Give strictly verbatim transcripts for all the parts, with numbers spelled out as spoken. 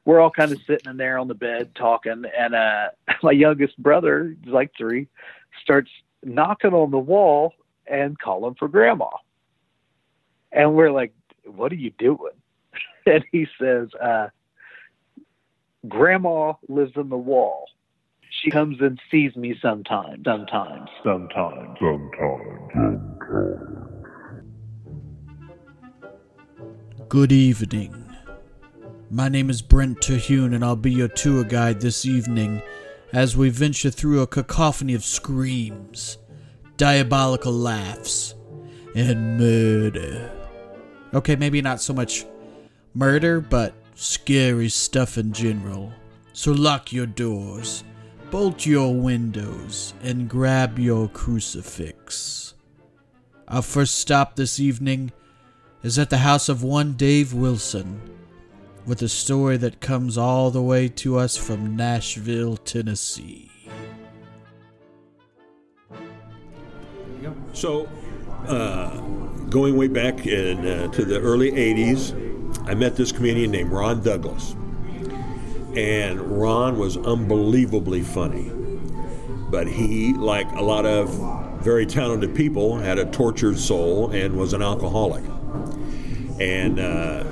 we're all kind of sitting in there on the bed talking, and uh, my youngest brother, he's like three, starts knocking on the wall and calling for Grandma. And we're like, what are you doing? And he says, uh, Grandma lives in the wall. She comes and sees me sometimes, sometimes, sometimes, sometimes, sometimes. Good evening. My name is Brent Terhune, and I'll be your tour guide this evening as we venture through a cacophony of screams, diabolical laughs, and murder. Okay, maybe not so much murder, but scary stuff in general. So lock your doors, bolt your windows, and grab your crucifix. Our first stop this evening is at the house of one Dave Wilson, with a story that comes all the way to us from Nashville, Tennessee. So, uh, going way back in, uh, to the early eighties, I met this comedian named Ron Douglas. And Ron was unbelievably funny. But he, like a lot of very talented people, had a tortured soul and was an alcoholic. And uh,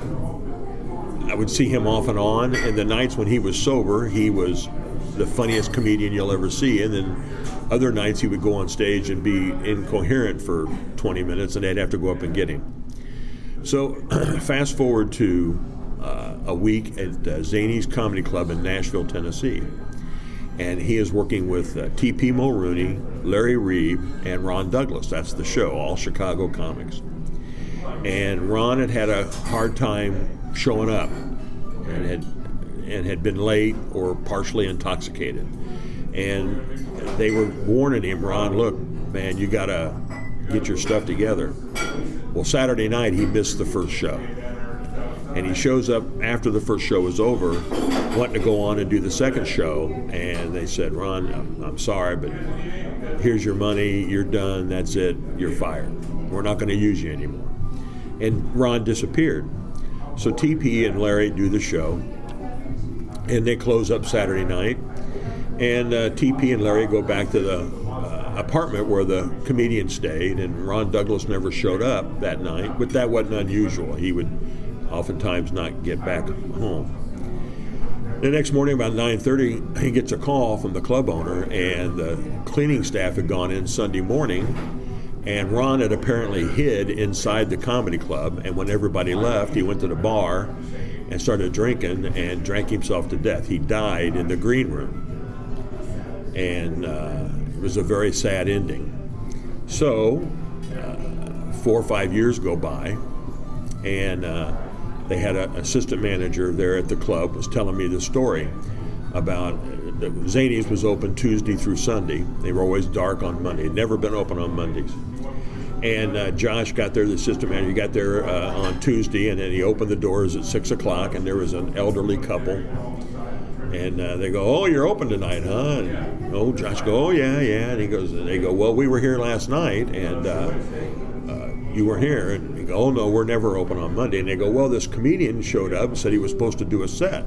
I would see him off and on. And the nights when he was sober, he was the funniest comedian you'll ever see. And then other nights he would go on stage and be incoherent for twenty minutes, and they'd have to go up and get him. So fast forward to uh, a week at uh, Zany's Comedy Club in Nashville, Tennessee. And he is working with uh, T P Mulrooney, Larry Reeb, and Ron Douglas. That's the show, all Chicago comics. And Ron had had a hard time showing up and had and had been late or partially intoxicated. And they were warning him, Ron, look, man, you got to get your stuff together. Well, Saturday night, he missed the first show. And he shows up after the first show was over, wanting to go on and do the second show. And they said, Ron, I'm, I'm sorry, but here's your money. You're done. That's it. You're fired. We're not going to use you anymore. And Ron disappeared. So T P and Larry do the show, and they close up Saturday night. And uh, T P and Larry go back to the uh, apartment where the comedian stayed, and Ron Douglas never showed up that night, but that wasn't unusual. He would oftentimes not get back home. The next morning, about nine thirty, he gets a call from the club owner, and the cleaning staff had gone in Sunday morning, and Ron had apparently hid inside the comedy club, and when everybody left, he went to the bar and started drinking and drank himself to death. He died in the green room. And uh, it was a very sad ending. So, uh, four or five years go by, and uh, they had an assistant manager there at the club was telling me the story about uh, Zany's was open Tuesday through Sunday. They were always dark on Monday. They'd never been open on Mondays. And uh, Josh got there, the assistant manager, got there uh, on Tuesday, and then he opened the doors at six o'clock, and there was an elderly couple. And uh, they go, oh, you're open tonight, huh? And oh, Josh go, oh, yeah, yeah. And he goes, and they go, well, we were here last night, and uh, uh, you were here. And he go, oh, no, we're never open on Monday. And they go, well, this comedian showed up and said he was supposed to do a set.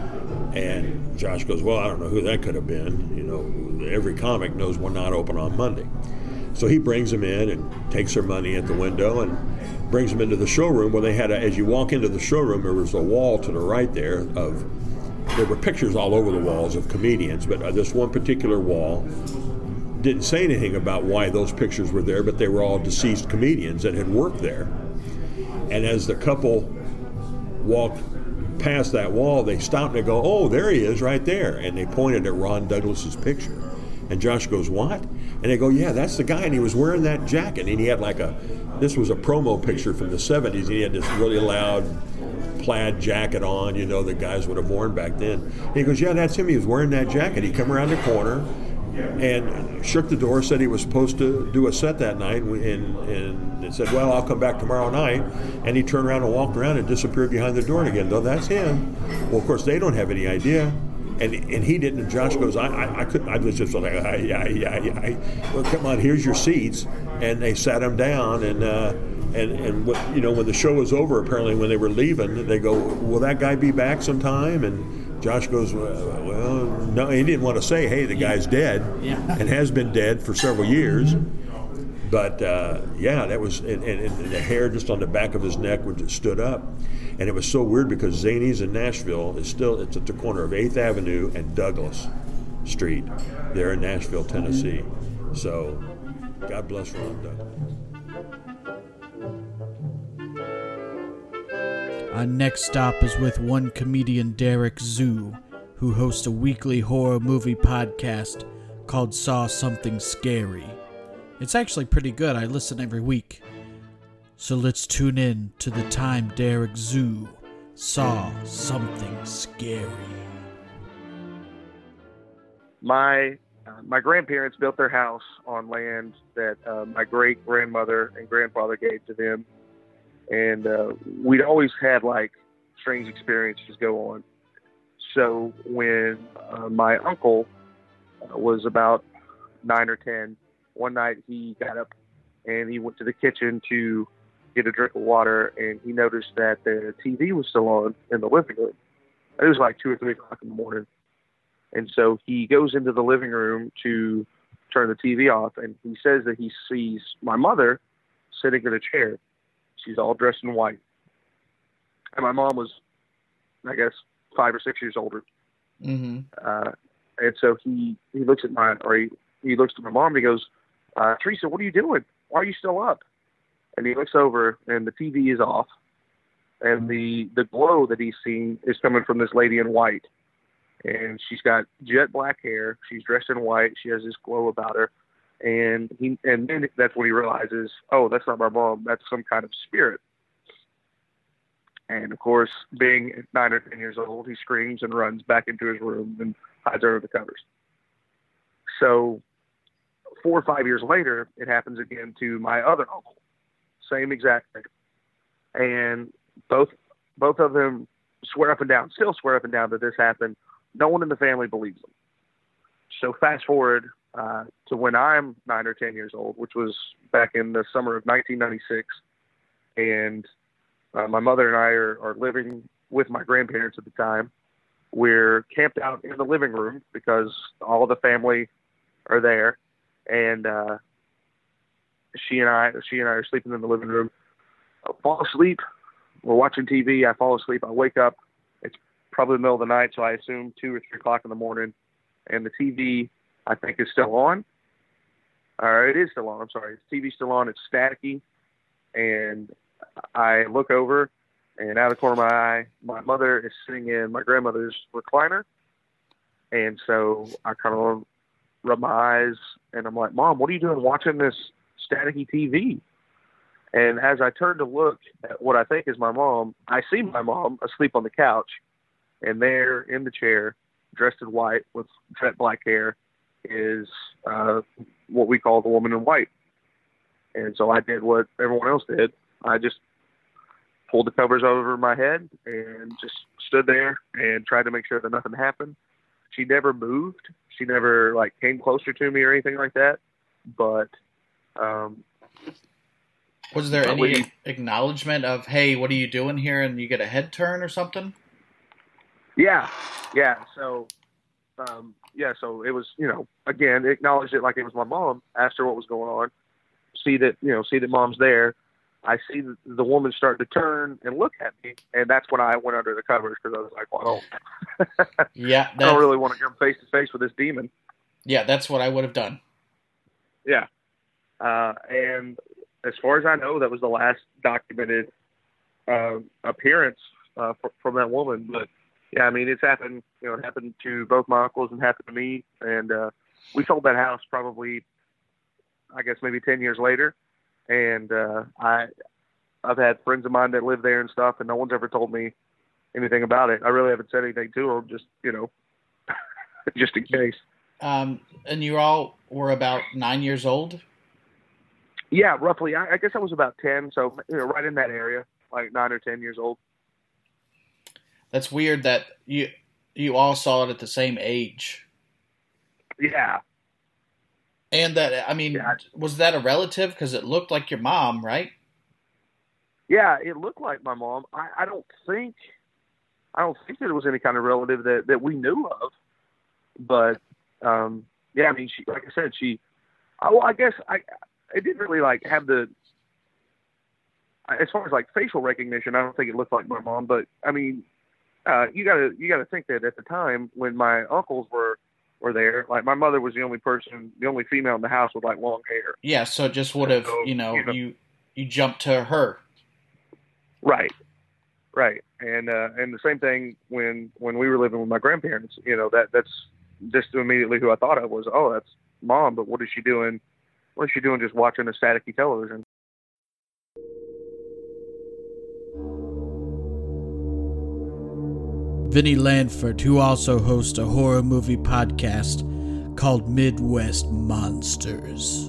And Josh goes, well, I don't know who that could have been. You know, every comic knows we're not open on Monday. So he brings them in and takes their money at the window and brings them into the showroom where they had, a, as you walk into the showroom, there was a wall to the right there of, there were pictures all over the walls of comedians, but this one particular wall didn't say anything about why those pictures were there, but they were all deceased comedians that had worked there. And as the couple walked past that wall, they stopped and they go, oh, there he is right there. And they pointed at Ron Douglas's picture. And Josh goes, what? And they go, yeah, that's the guy, and he was wearing that jacket. And he had like a, this was a promo picture from the seventies, and he had this really loud plaid jacket on, you know, that guys would have worn back then. And he goes, yeah, that's him. He was wearing that jacket. He come around the corner and shook the door, said he was supposed to do a set that night, and, and, and said, well, I'll come back tomorrow night. And he turned around and walked around and disappeared behind the door again. No, that's him. Well, of course, they don't have any idea. And and he didn't. And Josh goes, I I, I couldn't. I was just like, yeah, yeah, yeah. Well, come on, here's your seats. And they sat him down, and uh, And and what, you know, when the show was over, apparently when they were leaving, they go, "Will that guy be back sometime?" And Josh goes, "Well, well no." He didn't want to say, "Hey, the guy's dead," Yeah. and has been dead for several years. But uh, yeah, that was, and, and, and the hair just on the back of his neck would just stood up, and it was so weird because Zanies in Nashville is still, it's at the corner of eighth Avenue and Douglas Street, there in Nashville, Tennessee. So, God bless Ron Douglas. Our next stop is with one comedian, Derek Zoo, who hosts a weekly horror movie podcast called Saw Something Scary. It's actually pretty good. I listen every week. So let's tune in to the time Derek Zoo saw something scary. My uh, my grandparents built their house on land that uh, my great grandmother and grandfather gave to them. And uh, we'd always had like strange experiences go on. So when uh, my uncle uh, was about nine or ten, one night he got up and he went to the kitchen to get a drink of water, and he noticed that the T V was still on in the living room. It was like two or three o'clock in the morning. And so he goes into the living room to turn the T V off, and he says that he sees my mother sitting in a chair. She's all dressed in white. And my mom was, I guess, five or six years older. Mm-hmm. Uh, and so he, he looks at my, or he, he looks at my mom and he goes, uh, "Teresa, what are you doing? Why are you still up?" And he looks over and the T V is off. And the, the glow that he's seen is coming from this lady in white. And she's got jet black hair. She's dressed in white. She has this glow about her. And he, and then that's when he realizes, oh, that's not my mom. That's some kind of spirit. And of course, being nine or ten years old, he screams and runs back into his room and hides under the covers. So four or five years later, it happens again to my other uncle. Same exact thing. And both, both of them swear up and down, still swear up and down that this happened. No one in the family believes them. So fast forward uh, to when I'm nine or ten years old, which was back in the summer of nineteen ninety-six. And uh, my mother and I are, are living with my grandparents at the time. We're camped out in the living room because all of the family are there. And uh, she and I, she and I are sleeping in the living room. I fall asleep. We're watching T V. I fall asleep. I wake up. It's probably the middle of the night, so I assume two or three o'clock in the morning. And the T V, I think, is still on. Or it is still on. I'm sorry. The T V's still on. It's staticky. And I look over, and out of the corner of my eye, my mother is sitting in my grandmother's recliner. And so I kind of rub my eyes, and I'm like, "Mom, what are you doing watching this staticky T V?" And as I turn to look at what I think is my mom, I see my mom asleep on the couch, and there in the chair, dressed in white with jet black hair, is uh, what we call the woman in white. And so I did what everyone else did. I just pulled the covers over my head and just stood there and tried to make sure that nothing happened. She never moved. She never like came closer to me or anything like that. But um, was there any we, acknowledgement of, "Hey, what are you doing here?" and you get a head turn or something? Yeah, yeah. So, um, yeah. So it was, you know, again, acknowledged it like it was my mom. Asked her what was going on. See that, you know, see that mom's there. I see the, the woman start to turn and look at me, and that's when I went under the covers because I was like, "Well, yeah, I don't really want to come face to face with this demon." Yeah, that's what I would have done. Yeah, uh, and as far as I know, that was the last documented uh, appearance uh, f- from that woman. But yeah, I mean, it's happened. You know, it happened to both my uncles and happened to me. And uh, we sold that house probably, I guess, maybe ten years later. And uh, I, I've had friends of mine that live there and stuff, and no one's ever told me anything about it. I really haven't said anything to them, just you know, just in case. Um, and you all were about nine years old? Yeah, roughly. I, I guess I was about ten, so you know, right in that area, like nine or ten years old. That's weird that you you all saw it at the same age. Yeah. And that, I mean, yeah. Was that a relative? Because it looked like your mom, right? yeah, it looked like my mom. I, I don't think, I don't think that it was any kind of relative that, that we knew of. But um, yeah, I mean, she, like I said, she. Oh, well, I guess I, it didn't really like have the. As far as like facial recognition, I don't think it looked like my mom. But I mean, uh, you gotta you gotta think that at the time when my uncles were were there, like my mother was the only person, the only female in the house with like long hair. Yeah, so it just would have, so, you know, you know, you you jumped to her. Right, right, and uh, and the same thing when when we were living with my grandparents. You know, that that's just immediately who I thought of was, oh, that's Mom. But what is she doing? What is she doing? Just watching a staticky television? Vinny Lanford, who also hosts a horror movie podcast called Midwest Monsters.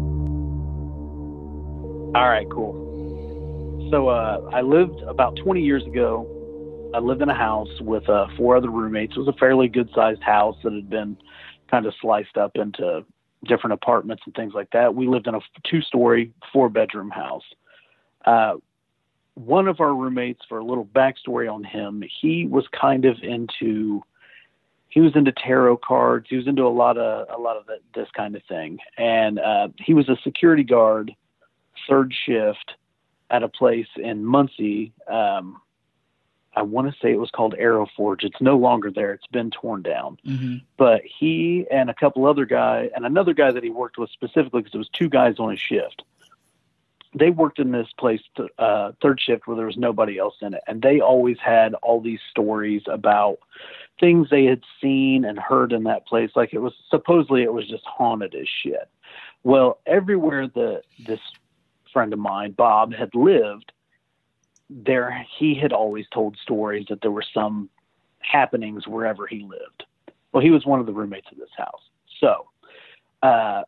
All right, cool. So uh, I lived about twenty years ago. I lived in a house with uh, four other roommates. It was a fairly good-sized house that had been kind of sliced up into different apartments and things like that. We lived in a two-story, four-bedroom house. Uh, one of our roommates, for a little backstory on him, he was kind of into, he was into tarot cards. He was into a lot of, a lot of the, this kind of thing. And uh, he was a security guard, third shift at a place in Muncie. Um, I want to say it was called Arrow Forge. It's no longer there. It's been torn down. Mm-hmm. But he and a couple other guys, and another guy that he worked with specifically, because it was two guys on his shift, they worked in this place, to, uh, third shift, where there was nobody else in it. And they always had all these stories about things they had seen and heard in that place. Like it was, supposedly it was just haunted as shit. Well, everywhere that this friend of mine, Bob, had lived, there he had always told stories that there were some happenings wherever he lived. Well, he was one of the roommates of this house. So, uh,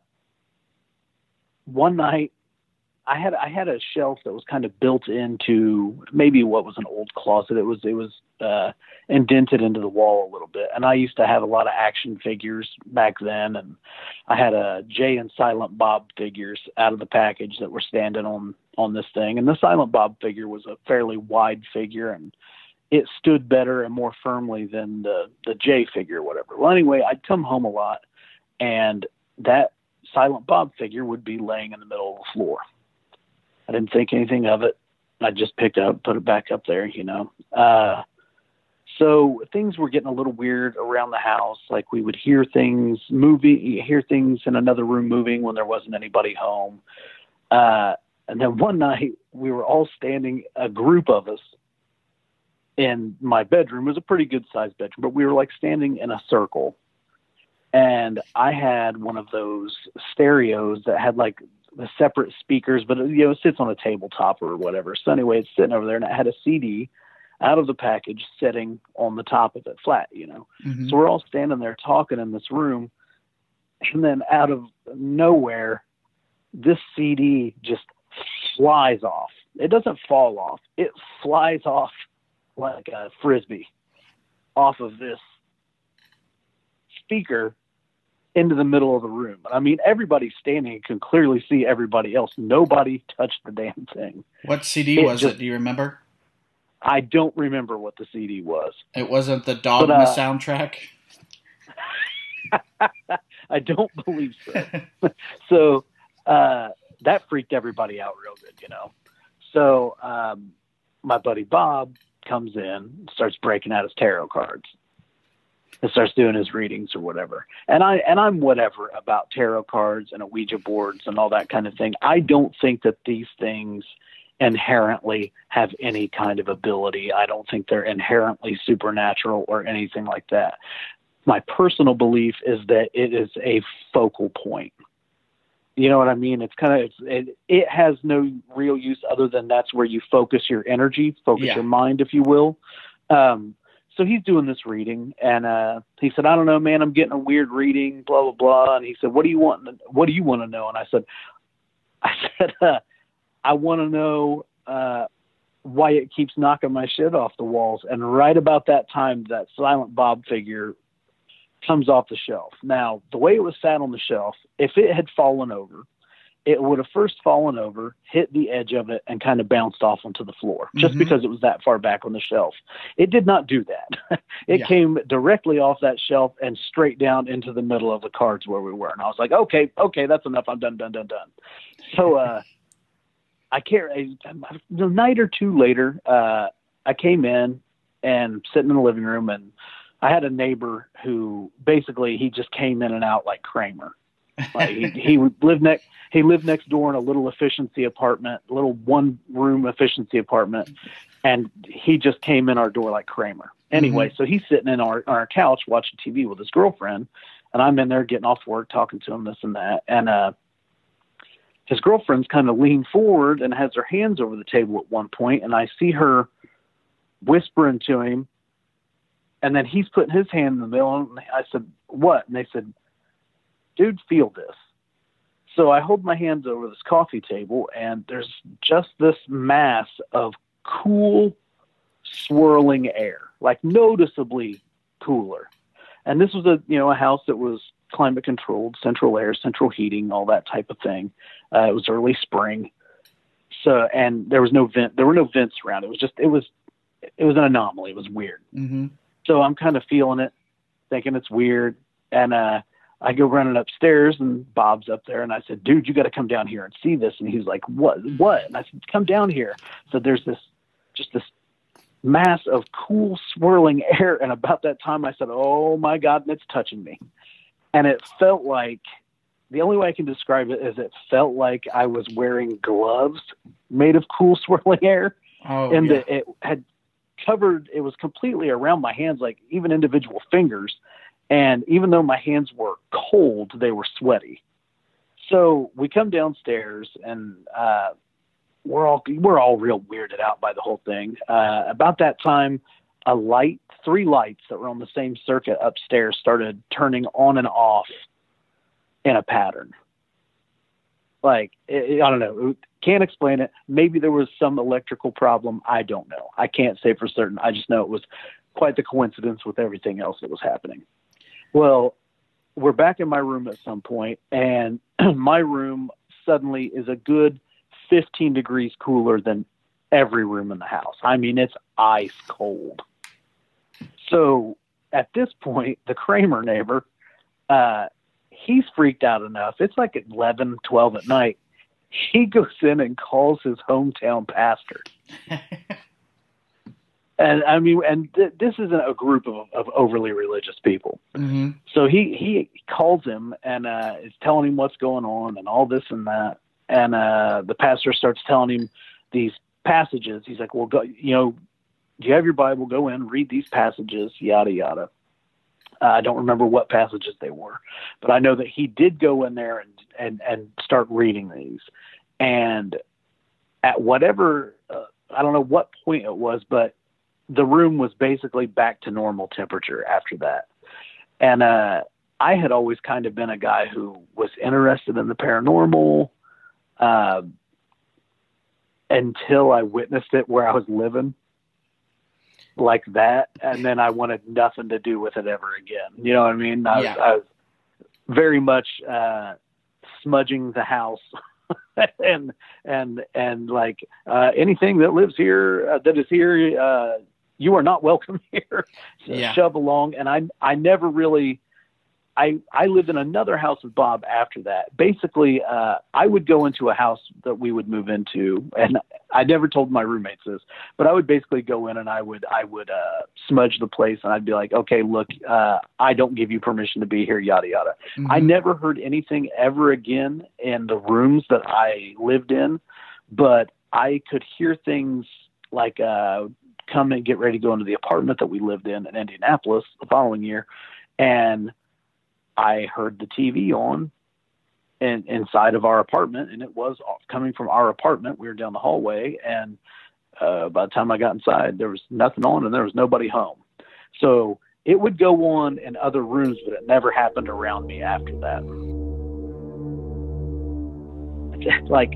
one night I had, I had a shelf that was kind of built into maybe what was an old closet. It was, it was, uh, indented into the wall a little bit. And I used to have a lot of action figures back then. And I had a Jay and Silent Bob figures out of the package that were standing on, on this thing. And the Silent Bob figure was a fairly wide figure, and it stood better and more firmly than the, the Jay figure or whatever. Well, anyway, I'd come home a lot, and that Silent Bob figure would be laying in the middle of the floor. I didn't think anything of it. I just picked it up, put it back up there, you know. Uh, so things were getting a little weird around the house. Like we would hear things moving, hear things in another room moving when there wasn't anybody home. Uh, and then one night we were all standing, a group of us, in my bedroom. It was a pretty good sized bedroom, but we were like standing in a circle. And I had one of those stereos that had like the separate speakers, but you know, it sits on a tabletop or whatever. So anyway, it's sitting over there, and it had a C D out of the package sitting on the top of it flat, you know. Mm-hmm. So we're all standing there talking in this room, and then out of nowhere, this C D just flies off. It doesn't fall off. It flies off like a Frisbee off of this speaker into the middle of the room. I mean, everybody standing can clearly see everybody else. Nobody touched the damn thing. What C D it was just, it? Do you remember? I don't remember what the C D was. It wasn't the Dogma uh, soundtrack? I don't believe so. so uh, that freaked everybody out real good, you know. So um, my buddy Bob comes in, starts breaking out his tarot cards, and starts doing his readings or whatever. And I and I'm whatever about tarot cards and Ouija boards and all that kind of thing. I don't think that these things inherently have any kind of ability. I don't think they're inherently supernatural or anything like that. My personal belief is that it is a focal point. You know what I mean? It's kind of, it's, it, it has no real use other than that's where you focus your energy, focus yeah. your mind, if you will. Um, so he's doing this reading, and uh, he said, I don't know, man, I'm getting a weird reading, blah, blah, blah. And he said, what do you want? What do you want to know? And I said, I said, uh, I want to know uh, why it keeps knocking my shit off the walls. And right about that time, that Silent Bob figure comes off the shelf. Now, the way it was sat on the shelf, if it had fallen over it would have first fallen over, hit the edge of it, and kind of bounced off onto the floor, just Mm-hmm. because it was that far back on the shelf. It did not do that. It Yeah. came directly off that shelf and straight down into the middle of the cards where we were. And I was like, okay, okay, that's enough. I'm done, done, done, done. So uh, I can't, a, a night or two later, uh, I came in and sitting in the living room, and I had a neighbor who basically he just came in and out like Kramer. Like he, he lived next. He lived next door in a little efficiency apartment, little one room efficiency apartment, and he just came in our door like Kramer. Anyway, Mm-hmm. so he's sitting in our on our couch watching T V with his girlfriend, and I'm in there getting off work, talking to him, this and that, and uh, his girlfriend's kind of leaned forward and has her hands over the table at one point, and I see her whispering to him, and then he's putting his hand in the middle, and I said, "What?" And they said, "Dude, feel this." So I hold my hands over this coffee table, and there's just this mass of cool, swirling air, like noticeably cooler. And this was a, you know, a house that was climate controlled, central air, central heating, all that type of thing. Uh, it was early spring. So, and there was no vent, there were no vents around. It was just, it was, it was an anomaly. It was weird. Mm-hmm. So I'm kind of feeling it, thinking it's weird. And, uh, I go running upstairs, and Bob's up there, and I said, "Dude, you got to come down here and see this." And he's like, "What? What?" And I said, "Come down here." So there's this, just this mass of cool swirling air. And about that time I said, "Oh my God," and it's touching me. And it felt like, the only way I can describe it is it felt like I was wearing gloves made of cool swirling air. Oh, and yeah. the, it had covered, it was completely around my hands, like even individual fingers. And even though my hands were cold, they were sweaty. So we come downstairs, and uh, we're all we're all real weirded out by the whole thing. Uh, about that time, a light, three lights that were on the same circuit upstairs started turning on and off in a pattern. Like, it, I don't know, can't explain it. Maybe there was some electrical problem. I don't know. I can't say for certain. I just know it was quite the coincidence with everything else that was happening. Well, we're back in my room at some point, and my room suddenly is a good fifteen degrees cooler than every room in the house. I mean, it's ice cold. So at this point, the Kramer neighbor, uh, he's freaked out enough. It's like eleven, twelve at night. He goes in and calls his hometown pastor. And I mean, and th- this isn't a group of, of overly religious people. Mm-hmm. So he, he calls him and uh, is telling him what's going on and all this and that. And uh, the pastor starts telling him these passages. He's like, well, go, you know, do you have your Bible? Go in, read these passages, yada, yada. Uh, I don't remember what passages they were, but I know that he did go in there and, and, and start reading these. And at whatever, uh, I don't know what point it was, but the room was basically back to normal temperature after that. And uh, I had always kind of been a guy who was interested in the paranormal uh, until I witnessed it where I was living like that. And then I wanted nothing to do with it ever again. You know what I mean? I, Yeah. was, I was very much uh, smudging the house. and and and like uh, anything that lives here, uh, that is here, uh, you are not welcome here. So Yeah. shove along. And I I never really, I I lived in another house with Bob after that. Basically, uh, I would go into a house that we would move into, and I never told my roommates this, but I would basically go in and I would I would uh, smudge the place, and I'd be like, okay, look, uh, I don't give you permission to be here, yada yada. Mm-hmm. I never heard anything ever again in the rooms that I lived in, but I could hear things like uh, come and get ready to go into the apartment that we lived in in Indianapolis the following year, and I heard the T V on in, inside of our apartment, and it was coming from our apartment. We were down the hallway, and uh, by the time I got inside, there was nothing on, and there was nobody home. So it would go on in other rooms, but it never happened around me after that. Like,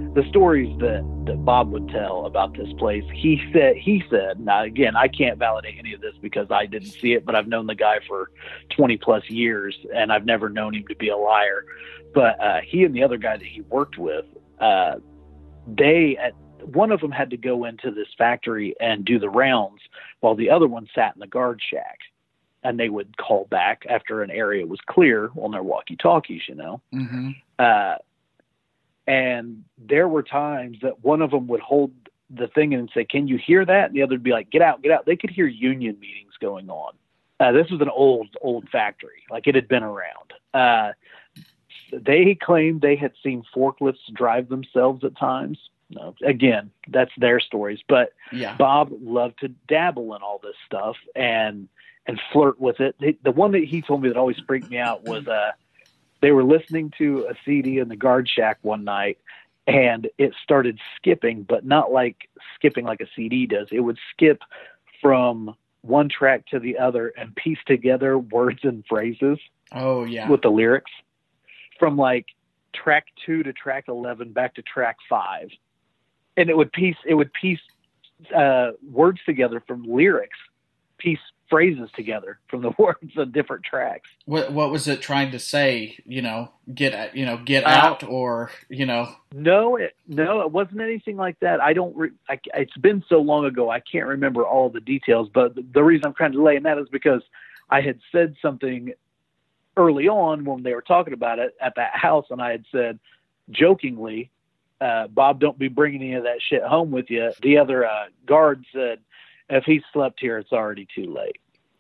the stories that, that Bob would tell about this place, he said, he said, now again, I can't validate any of this because I didn't see it, but I've known the guy for twenty plus years and I've never known him to be a liar. But uh, he and the other guy that he worked with, uh, they, at, one of them had to go into this factory and do the rounds while the other one sat in the guard shack. And they would call back after an area was clear on their walkie-talkies, you know. Mm-hmm. Uh, and there were times that one of them would hold the thing and say, "Can you hear that?" And the other would be like, "Get out, get out." They could hear union meetings going on. Uh, this was an old, old factory. Like, it had been around. Uh, they claimed they had seen forklifts drive themselves at times. No, again, that's their stories. But yeah. Bob loved to dabble in all this stuff and and flirt with it. The, the one that he told me that always freaked me out was uh, they were listening to a C D in the guard shack one night, and it started skipping, but not like skipping like a C D does. It would skip from one track to the other and piece together words and phrases. Oh, yeah. With the lyrics. From like track two to track eleven back to track five. And it would piece, it would piece uh, words together from lyrics, piece phrases together from the words on different tracks. What what was it trying to say? You know, get you know, get uh, out, or you know? No, it, no, it wasn't anything like that. I don't. Re- I, it's been so long ago, I can't remember all the details. But the, the reason I'm kind of delaying that is because I had said something early on when they were talking about it at that house, and I had said jokingly, uh, "Bob, don't be bringing any of that shit home with you." The other uh, guard said, "If he slept here, it's already too late."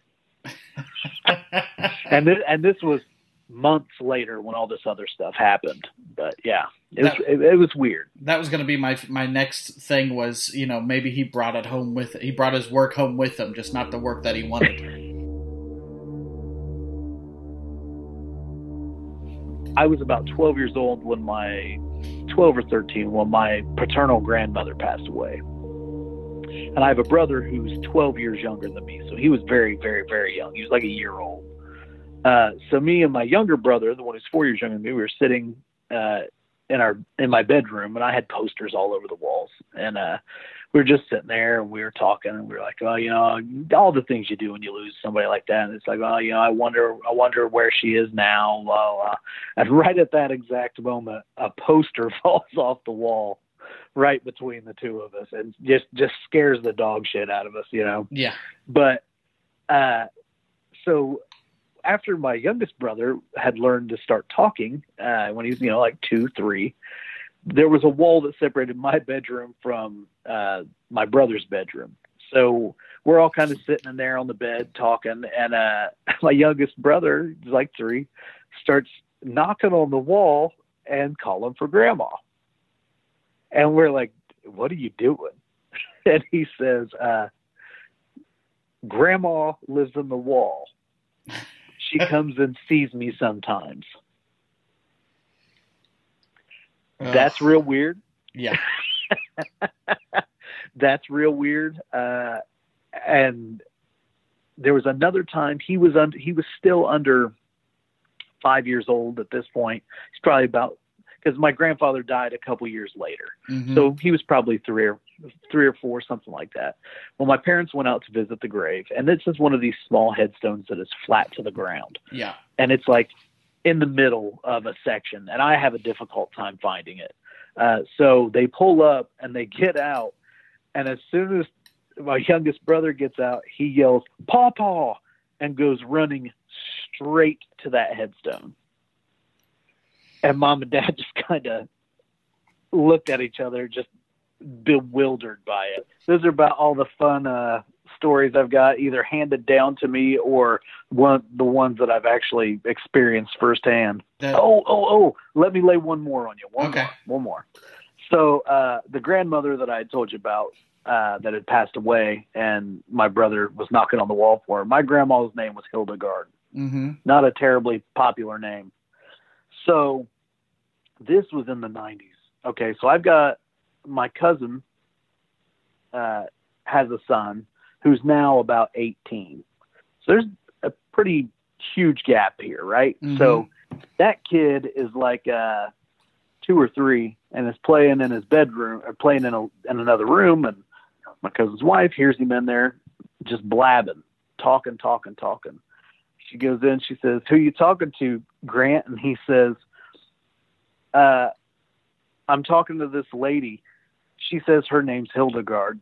and this, and this was months later when all this other stuff happened. But yeah, it was, that, it, it was weird. That was going to be my my next thing was, you know, maybe he brought it home with he brought his work home with him, just not the work that he wanted. I was about twelve years old when my twelve or thirteen when my paternal grandmother passed away. And I have a brother who's twelve years younger than me. So he was very, very, very young. He was like a year old. Uh, so me and my younger brother, the one who's four years younger than me, we were sitting uh, in our in my bedroom, and I had posters all over the walls. And uh, we were just sitting there, and we were talking, and we were like, "Oh, you know, all the things you do when you lose somebody like that." And it's like, "Oh, you know, I wonder, I wonder where she is now." Blah, blah. And right at that exact moment, a poster falls off the wall right between the two of us, and just just scares the dog shit out of us, you know. Yeah. But uh, so after my youngest brother had learned to start talking, uh, when he was, you know, like two, three, there was a wall that separated my bedroom from uh, my brother's bedroom. So we're all kind of sitting in there on the bed talking, and uh, my youngest brother, who's like three, starts knocking on the wall and calling for Grandma. And we're like, "What are you doing?" And he says, uh, "Grandma lives in the wall. She comes and sees me sometimes." Ugh. That's real weird. Yeah. That's real weird. Uh, and there was another time he was under, he was still under five years old at this point. He's probably about, because my grandfather died a couple years later. Mm-hmm. So he was probably three or three or four, something like that. Well, my parents went out to visit the grave, and this is one of these small headstones that is flat to the ground. Yeah. And it's like in the middle of a section, and I have a difficult time finding it. Uh, so they pull up and they get out, and as soon as my youngest brother gets out, he yells, "Pawpaw," and goes running straight to that headstone. And Mom and Dad just kind of looked at each other, just bewildered by it. Those are about all the fun uh, stories I've got, either handed down to me or one the ones that I've actually experienced firsthand. That... Oh, oh, oh! Let me lay one more on you. One okay. more. One more. So uh, the grandmother that I had told you about uh, that had passed away, and my brother was knocking on the wall for her. My grandma's name was Hildegard. Mm-hmm. Not a terribly popular name. So this was in the nineties. Okay, so I've got my cousin uh, has a son who's now about eighteen. So there's a pretty huge gap here, right? Mm-hmm. So that kid is like uh, two or three, and is playing in his bedroom, or playing in a in another room, and my cousin's wife hears him in there, just blabbing, talking, talking, talking. She goes in, she says, "Who you talking to, Grant?" And he says, "Uh, I'm talking to this lady. She says her name's Hildegard."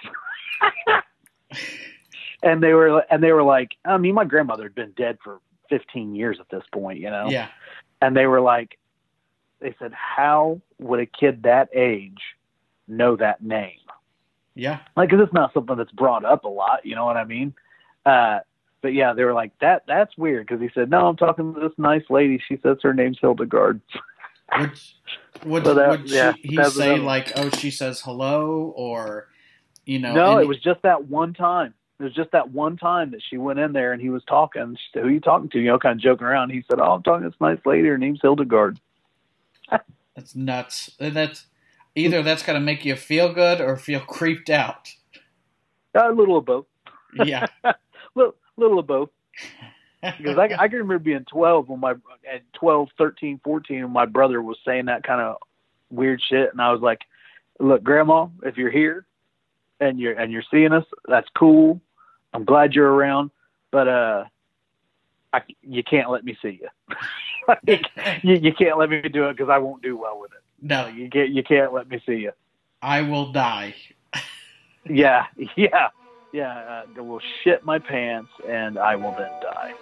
And they were, and they were like, I mean, my grandmother had been dead for fifteen years at this point, you know? Yeah. And they were like, they said, how would a kid that age know that name? Yeah. Like, 'cause it's not something that's brought up a lot, you know what I mean? Uh, but yeah, they were like, that, that's weird. 'Cause he said, no, I'm talking to this nice lady. She says her name's Hildegard. Would, would, So that- would she, yeah, he that's say another- like, oh, she says hello, or, you know? No, any- it was just that one time. It was just that one time that she went in there and he was talking. She said, "Who are you talking to?" You know, kind of joking around. He said, "Oh, I'm talking to this nice lady. Her name's Hildegard." That's nuts. That's either that's got to make you feel good or feel creeped out. A little of both. Yeah. little, little of both. Because I, I can remember being twelve when my at twelve, thirteen, fourteen, when my brother was saying that kind of weird shit, and I was like, "Look, Grandma, if you're here and you're and you're seeing us, that's cool. I'm glad you're around, but uh, I, you can't let me see you. Like, you. You can't let me do it because I won't do well with it. No, Like, you can't. You can't let me see you. I will die. Yeah, yeah, yeah. Uh, I will shit my pants, and I will then die."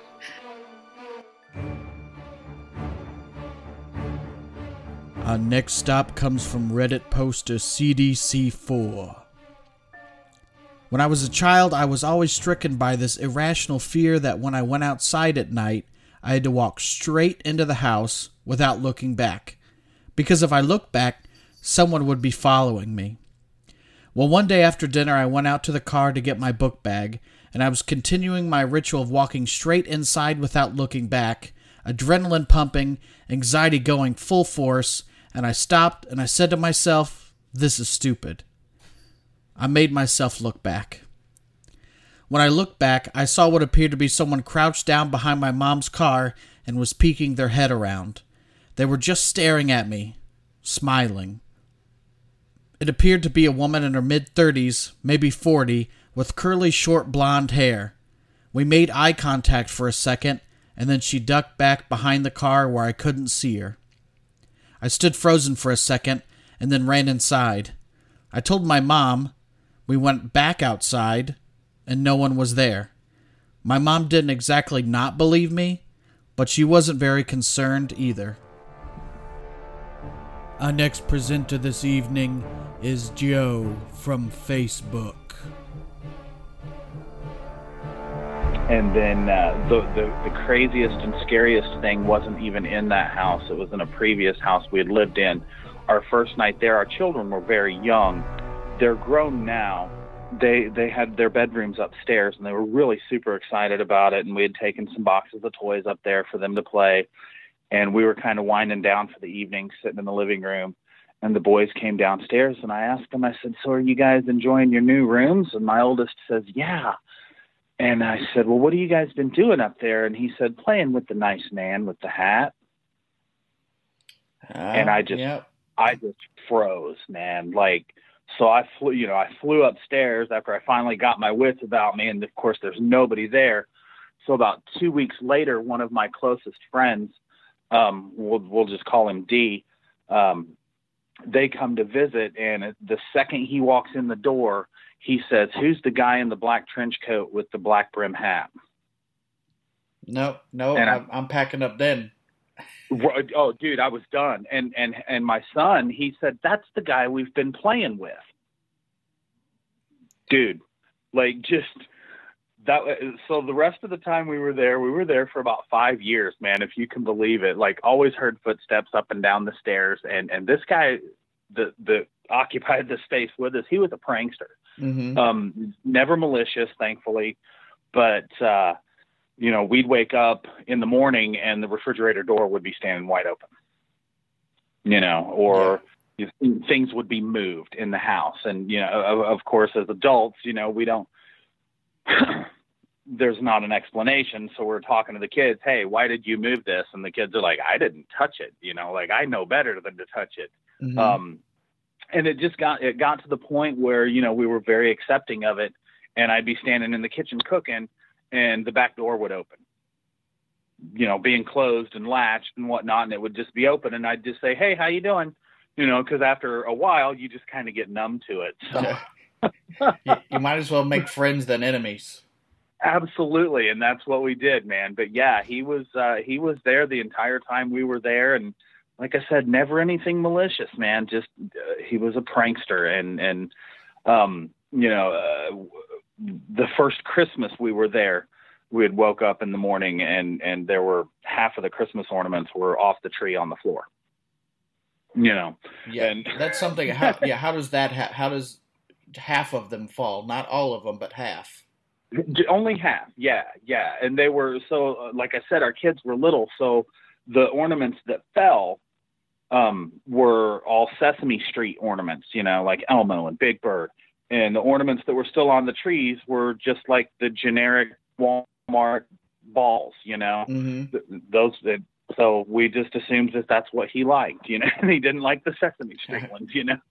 Our next stop comes from Reddit poster C D C four. When I was a child, I was always stricken by this irrational fear that when I went outside at night, I had to walk straight into the house without looking back. Because if I looked back, someone would be following me. Well, one day after dinner, I went out to the car to get my book bag, and I was continuing my ritual of walking straight inside without looking back, adrenaline pumping, anxiety going full force, and I stopped and I said to myself, this is stupid. I made myself look back. When I looked back, I saw what appeared to be someone crouched down behind my mom's car and was peeking their head around. They were just staring at me, smiling. It appeared to be a woman in her mid-thirties, maybe forty, with curly short blonde hair. We made eye contact for a second, and then she ducked back behind the car where I couldn't see her. I stood frozen for a second, and then ran inside. I told my mom. We went back outside, and no one was there. My mom didn't exactly not believe me, but she wasn't very concerned either. Our next presenter this evening is Joe from Facebook. And then uh, the, the the craziest and scariest thing wasn't even in that house. It was in a previous house we had lived in. Our first night there, our children were very young. They're grown now. They they had their bedrooms upstairs, and they were really super excited about it. And we had taken some boxes of toys up there for them to play. And we were kind of winding down for the evening, sitting in the living room. And the boys came downstairs, and I asked them, I said, "So are you guys enjoying your new rooms?" And my oldest says, "Yeah." And I said, "Well, what have you guys been doing up there?" And he said, "Playing with the nice man with the hat." Uh, and I just, yep. I just froze, man. Like, so I flew, you know, I flew upstairs after I finally got my wits about me. And of course there's nobody there. So about two weeks later, one of my closest friends, um, we'll, we'll just call him D, um, they come to visit. And the second he walks in the door, he says, "Who's the guy in the black trench coat with the black brim hat?" No, no, And I'm, I'm packing up then. Oh, dude, I was done. And, and, and my son, he said, "That's the guy we've been playing with." Dude, like just that. So the rest of the time we were there, we were there for about five years, man, if you can believe it. Like, always heard footsteps up and down the stairs. And, and this guy that, that occupied the space with us, he was a prankster. Mm-hmm. Um, never malicious, thankfully. But, uh, you know, we'd wake up in the morning and the refrigerator door would be standing wide open, you know, or yeah. you know, things would be moved in the house. And, you know, of, of course, as adults, you know, we don't, there's not an explanation. So we're talking to the kids, hey, why did you move this? And the kids are like, I didn't touch it. You know, like I know better than to touch it. Mm-hmm. Um, and it just got, it got to the point where, you know, we were very accepting of it, and I'd be standing in the kitchen cooking and the back door would open, you know, being closed and latched and whatnot. And it would just be open. And I'd just say, hey, how you doing? You know, cause after a while you just kind of get numb to it. So you, you might as well make friends than enemies. Absolutely. And that's what we did, man. But yeah, he was, uh, he was there the entire time we were there. And like I said, never anything malicious, man. Just, uh, he was a prankster. And, and, um, you know, uh, the first Christmas we were there, we had woke up in the morning and, and there were half of the Christmas ornaments were off the tree on the floor, you know? Yeah. And that's something. How, yeah. How does that, ha- how does half of them fall? Not all of them, but half. Only half. Yeah. Yeah. And they were, so uh, like I said, our kids were little. So the ornaments that fell, um, were all Sesame Street ornaments, you know, like Elmo and Big Bird. And the ornaments that were still on the trees were just like the generic Walmart balls, you know, mm-hmm. those that, so we just assumed that that's what he liked, you know, and he didn't like the Sesame Street ones, you know.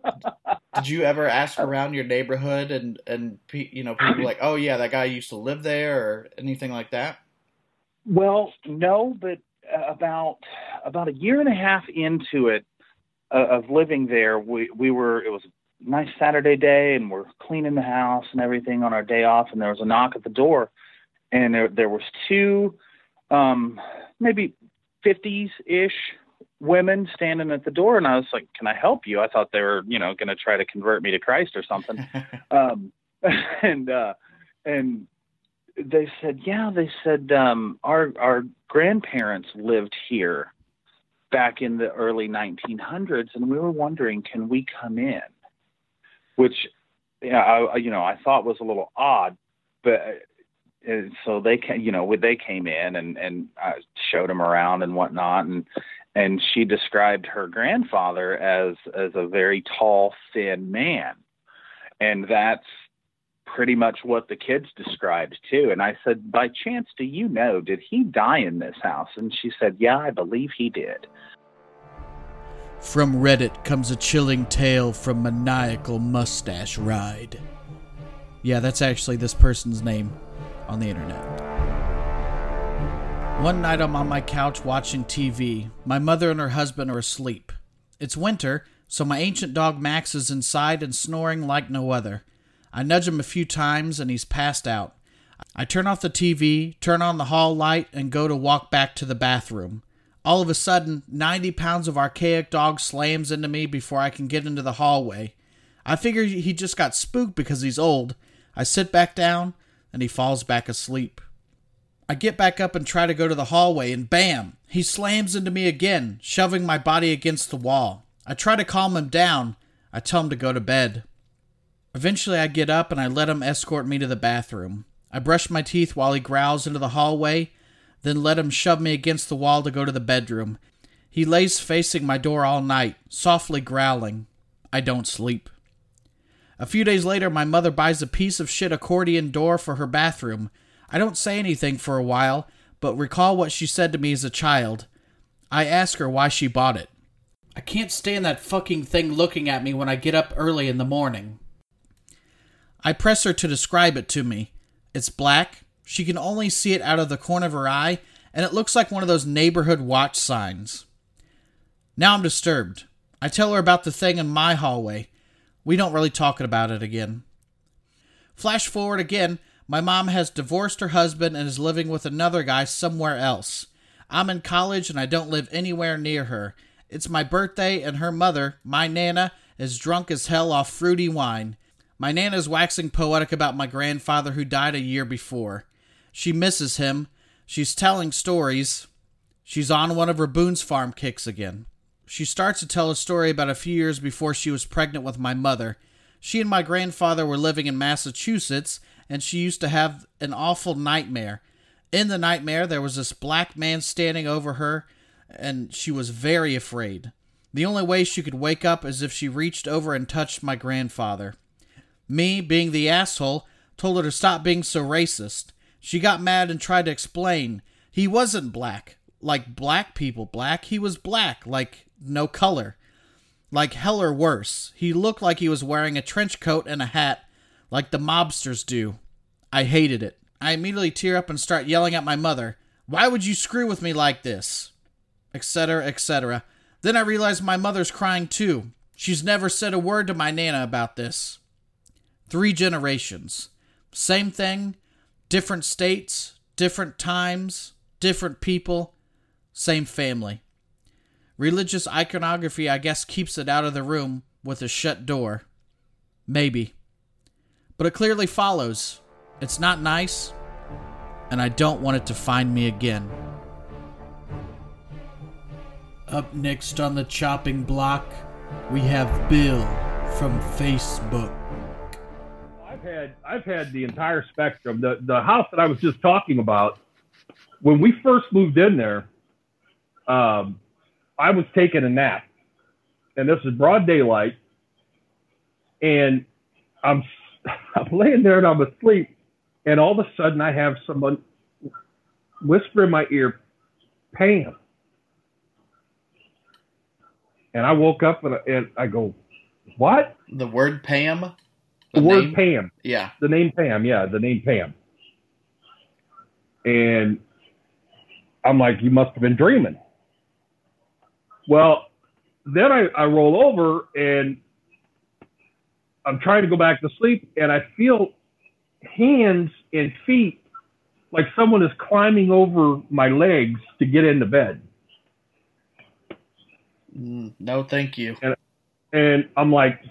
Did you ever ask around your neighborhood and, and, you know, people like, oh yeah, that guy used to live there or anything like that? Well, no, but about, about a year and a half into it uh, of living there, we, we were, it was a nice Saturday day and we're cleaning the house and everything on our day off. And there was a knock at the door, and there, there was two, um, maybe fifties ish women standing at the door. And I was like, can I help you? I thought they were, you know, going to try to convert me to Christ or something. um, and, uh, and they said, yeah, they said, um, our, our grandparents lived here back in the early nineteen hundreds. And we were wondering, can we come in? Which, yeah, I, you know, I thought was a little odd, but uh, so they came, you know, they came in and, and I showed them around and whatnot. And, and she described her grandfather as, as a very tall, thin man. And that's pretty much what the kids described too. And I said, by chance, do you know, did he die in this house? And she said, yeah, I believe he did. From Reddit comes a chilling tale from Maniacal Mustache Ride. Yeah, that's actually this person's name on the internet. One night I'm on my couch watching T V. My mother and her husband are asleep. It's winter, so my ancient dog Max is inside and snoring like no other. I nudge him a few times and he's passed out. I turn off the T V, turn on the hall light, and go to walk back to the bathroom. All of a sudden, ninety pounds of archaic dog slams into me before I can get into the hallway. I figure he just got spooked because he's old. I sit back down, and he falls back asleep. I get back up and try to go to the hallway, and bam! He slams into me again, shoving my body against the wall. I try to calm him down. I tell him to go to bed. Eventually, I get up, and I let him escort me to the bathroom. I brush my teeth while he growls into the hallway, then let him shove me against the wall to go to the bedroom. He lays facing my door all night, softly growling. I don't sleep. A few days later, my mother buys a piece of shit accordion door for her bathroom. I don't say anything for a while, but recall what she said to me as a child. I ask her why she bought it. I can't stand that fucking thing looking at me when I get up early in the morning. I press her to describe it to me. It's black. She can only see it out of the corner of her eye, and it looks like one of those neighborhood watch signs. Now I'm disturbed. I tell her about the thing in my hallway. We don't really talk about it again. Flash forward again, my mom has divorced her husband and is living with another guy somewhere else. I'm in college and I don't live anywhere near her. It's my birthday and her mother, my Nana, is drunk as hell off fruity wine. My Nana's waxing poetic about my grandfather who died a year before. She misses him. She's telling stories. She's on one of her Boone's Farm kicks again. She starts to tell a story about a few years before she was pregnant with my mother. She and my grandfather were living in Massachusetts, and she used to have an awful nightmare. In the nightmare, there was this black man standing over her, and she was very afraid. The only way she could wake up is if she reached over and touched my grandfather. Me, being the asshole, told her to stop being so racist. She got mad and tried to explain. He wasn't black, like black people black. He was black, like no color. Like hell or worse. He looked like he was wearing a trench coat and a hat, like the mobsters do. I hated it. I immediately tear up and start yelling at my mother. Why would you screw with me like this? Etc, et cetera. Then I realized my mother's crying too. She's never said a word to my Nana about this. Three generations. Same thing, different states, different times, different people, same family. Religious iconography, I guess, keeps it out of the room with a shut door. Maybe. But it clearly follows. It's not nice, and I don't want it to find me again. Up next on the chopping block, we have Bill from Facebook. I've had I've had the entire spectrum. The the house that I was just talking about, when we first moved in there, um, I was taking a nap, and this is broad daylight, and I'm I'm laying there and I'm asleep, and all of a sudden I have someone whisper in my ear, "Pam," and I woke up and I, and I go, "What?" The word Pam. The, the word name? Pam. Yeah. The name Pam. Yeah, the name Pam. And I'm like, you must have been dreaming. Well, then I, I roll over and I'm trying to go back to sleep, and I feel hands and feet like someone is climbing over my legs to get into bed. Mm, no, thank you. And, and I'm like,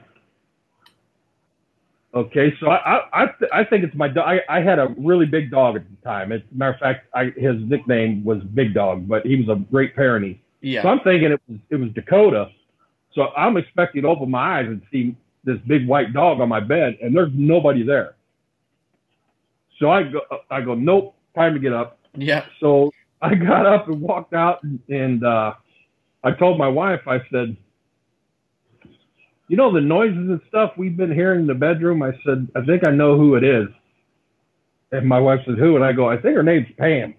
okay, so I I, I, th- I think it's my dog. I, I had a really big dog at the time. As a matter of fact, I, his nickname was Big Dog, but he was a Great Pyrenees. Yeah. So I'm thinking it was it was Dakota. So I'm expecting to open my eyes and see this big white dog on my bed, and there's nobody there. So I go I go nope, time to get up. Yeah. So I got up and walked out, and, and uh, I told my wife, I said, you know, the noises and stuff we've been hearing in the bedroom, I said, I think I know who it is. And my wife said, who? And I go, I think her name's Pam.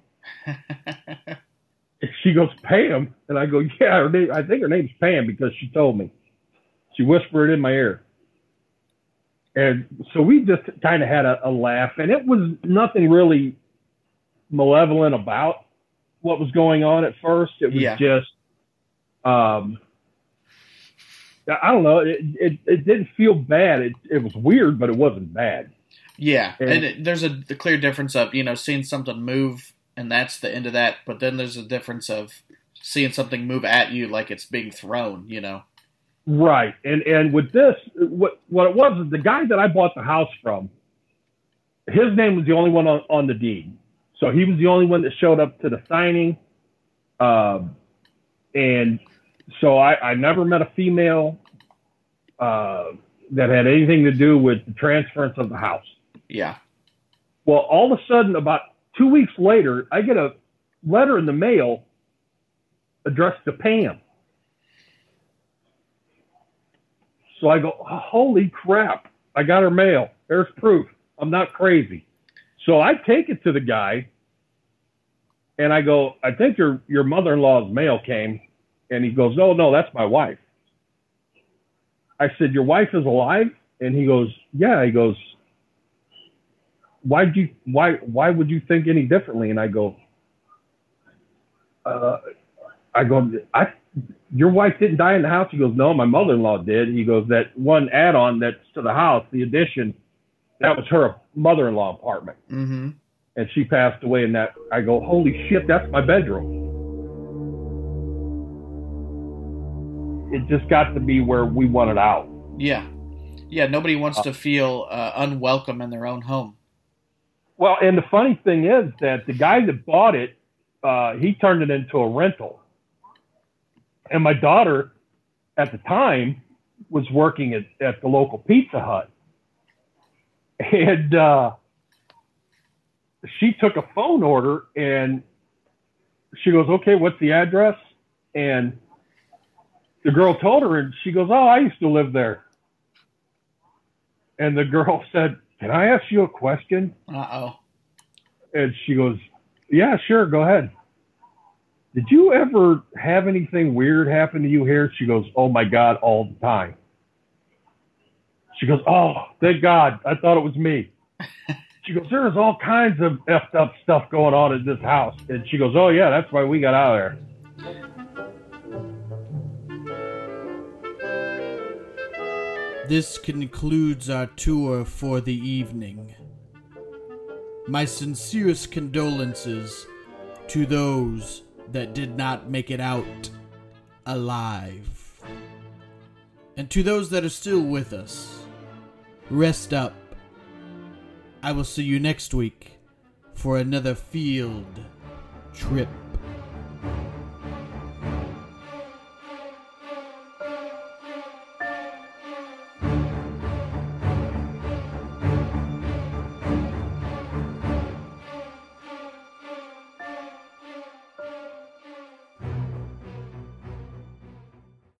And she goes, Pam? And I go, yeah, her name, I think her name's Pam because she told me. She whispered in my ear. And so we just kind of had a, a laugh. And it was nothing really malevolent about what was going on at first. It was yeah. just... um. I don't know. It, it it didn't feel bad. It it was weird, but it wasn't bad. Yeah, and, and it, there's a, a clear difference of, you know, seeing something move, and that's the end of that. But then there's a difference of seeing something move at you like it's being thrown, you know. Right. And and with this, what what it was is the guy that I bought the house from, his name was the only one on, on the deed. So he was the only one that showed up to the signing. Um, and so I, I never met a female uh, that had anything to do with the transference of the house. Yeah. Well, all of a sudden, about two weeks later, I get a letter in the mail addressed to Pam. So I go, holy crap, I got her mail. There's proof. I'm not crazy. So I take it to the guy, and I go, I think your, your mother-in-law's mail came. And he goes, no, no, that's my wife. I said, your wife is alive? And he goes, yeah. He goes, why'd you, why, why would you think any differently? And I go, uh, I go, I, your wife didn't die in the house? He goes, no, my mother-in-law did. He goes, that one add-on that's to the house, the addition, that was her mother-in-law apartment. Mm-hmm. And she passed away in that. I go, holy shit, that's my bedroom. It just got to be where we wanted out. Yeah. Yeah, nobody wants to feel uh, unwelcome in their own home. Well, and the funny thing is that the guy that bought it, uh, he turned it into a rental. And my daughter, at the time, was working at, at the local Pizza Hut. And uh, she took a phone order, and she goes, okay, what's the address? And the girl told her, and she goes, oh, I used to live there. And the girl said, can I ask you a question? Uh-oh. And she goes, yeah, sure, go ahead. Did you ever have anything weird happen to you here? She goes, oh my God, all the time. She goes, oh, thank God. I thought it was me. She goes, there's all kinds of effed up stuff going on in this house. And she goes, oh yeah, that's why we got out of there. This concludes our tour for the evening. My sincerest condolences to those that did not make it out alive. And to those that are still with us, rest up. I will see you next week for another field trip.